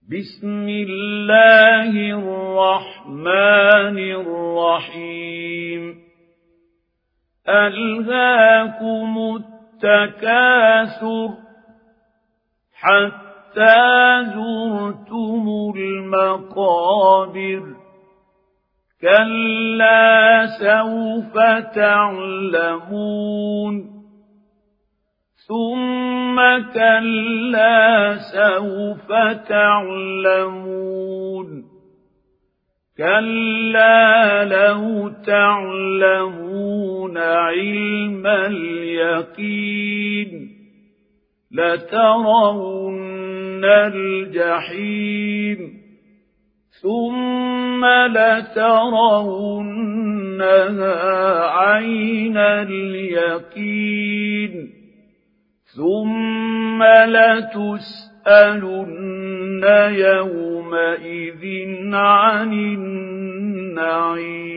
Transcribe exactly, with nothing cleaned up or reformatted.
بسم الله الرحمن الرحيم ألهاكم التكاثر حتى زرتم المقابر كلا سوف تعلمون ثم كلا سوف تعلمون كلا لو تعلمون علم اليقين لترون الجحيم ثم لترونها عين اليقين ثم لتسألن يومئذ عن النعيم